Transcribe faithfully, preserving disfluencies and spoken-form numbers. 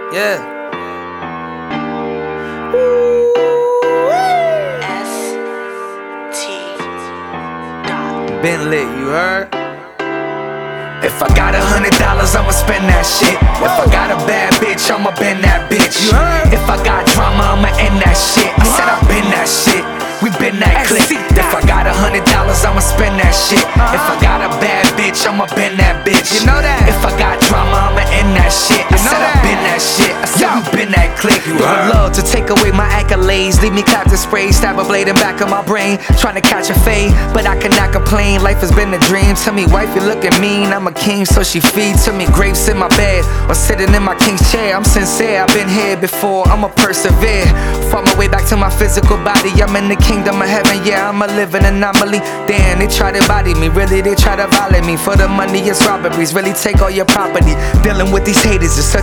Yeah. S T dot. Been lit, you heard? If I got a hundred dollars, I'ma spend that shit. If I got a bad bitch, I'ma bend that bitch. You heard? If I got drama, I'ma end that shit. I said I been that shit. We been that click. If I got a hundred dollars, I'ma spend that shit. If I got a bad bitch, I'ma bend that bitch. You know that? If I got drama, I'ma end that shit. I You know said I that? been that shit. I said we been that click. You heard? Love to take away my accolades, leave me clapped and spray, stab a blade in back of my brain, trying to catch a fade, but I cannot complain. Life has been a dream. Tell me, wife, you looking mean. I'm a king, so she feeds to me grapes in my bed or sitting in my king's chair. I'm sincere, I've been here before. I'ma persevere. Fought my way back to my physical body. I'm in the kingdom of heaven. Yeah, I'm a living anomaly. Damn, they try to body me. Really, they try to violate me. For the money, it's robberies. Really take all your property. Dealing with these haters is such